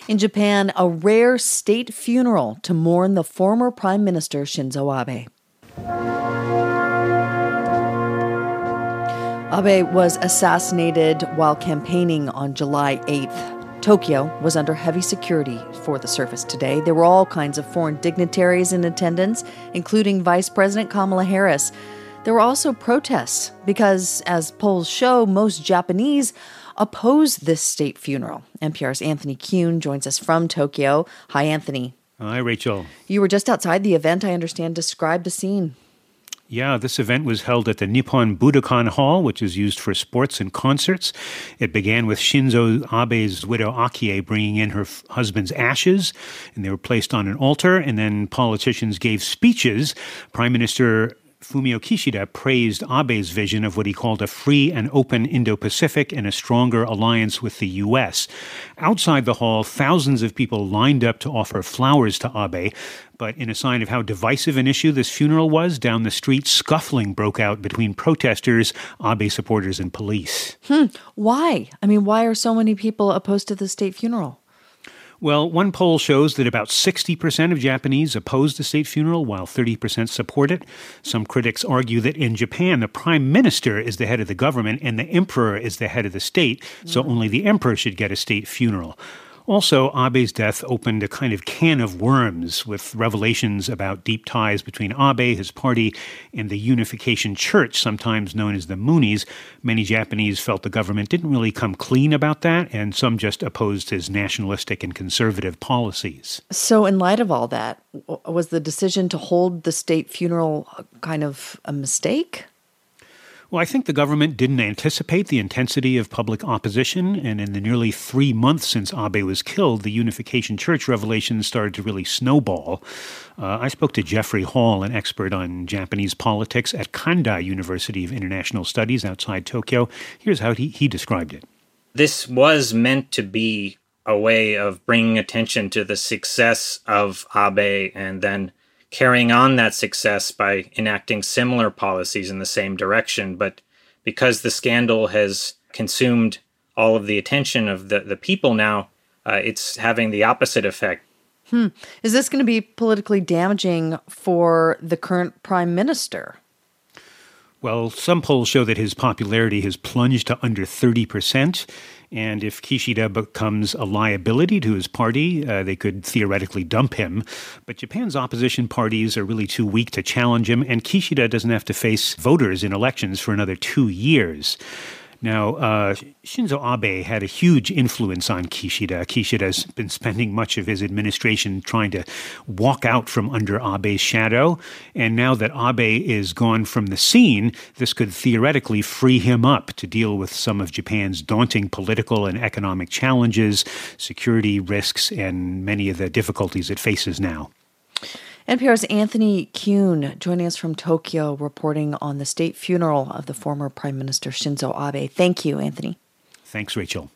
In Japan, a rare state funeral to mourn the former Prime Minister Shinzo Abe. Abe was assassinated while campaigning on July 8th. Tokyo was under heavy security for the service today. There were all kinds of foreign dignitaries in attendance, including Vice President Kamala Harris. There were also protests because, as polls show, most Japanese oppose this state funeral. NPR's Anthony Kuhn joins us from Tokyo. Hi, Anthony. Hi, Rachel. You were just outside the event, I understand. Describe the scene. Yeah, this event was held at the Nippon Budokan Hall, which is used for sports and concerts. It began with Shinzo Abe's widow Akie bringing in her husband's ashes, and they were placed on an altar, and then politicians gave speeches. Prime Minister Fumio Kishida praised Abe's vision of what he called a free and open Indo-Pacific and a stronger alliance with the U.S. Outside the hall, thousands of people lined up to offer flowers to Abe. But in a sign of how divisive an issue this funeral was, down the street, scuffling broke out between protesters, Abe supporters, and police. Why? Why are so many people opposed to the state funeral? Well, one poll shows that about 60% of Japanese oppose the state funeral, while 30% support it. Some critics argue that in Japan, the prime minister is the head of the government and the emperor is the head of the state, so only the emperor should get a state funeral. Also, Abe's death opened a kind of can of worms with revelations about deep ties between Abe, his party, and the Unification Church, sometimes known as the Moonies. Many Japanese felt the government didn't really come clean about that, and some just opposed his nationalistic and conservative policies. So in light of all that, was the decision to hold the state funeral kind of a mistake? Well, I think the government didn't anticipate the intensity of public opposition, and in the nearly 3 months since Abe was killed, the Unification Church revelations started to really snowball. I spoke to Jeffrey Hall, an expert on Japanese politics at Kanda University of International Studies outside Tokyo. Here's how he described it. This was meant to be a way of bringing attention to the success of Abe and then carrying on that success by enacting similar policies in the same direction. But because the scandal has consumed all of the attention of the people now, it's having the opposite effect. Is this going to be politically damaging for the current prime minister? Well, some polls show that his popularity has plunged to under 30%. And if Kishida becomes a liability to his party, they could theoretically dump him. But Japan's opposition parties are really too weak to challenge him, and Kishida doesn't have to face voters in elections for another 2 years. Now, Shinzo Abe had a huge influence on Kishida. Kishida's been spending much of his administration trying to walk out from under Abe's shadow. And now that Abe is gone from the scene, this could theoretically free him up to deal with some of Japan's daunting political and economic challenges, security risks, and many of the difficulties it faces now. NPR's Anthony Kuhn joining us from Tokyo, reporting on the state funeral of the former Prime Minister Shinzo Abe. Thank you, Anthony. Thanks, Rachel.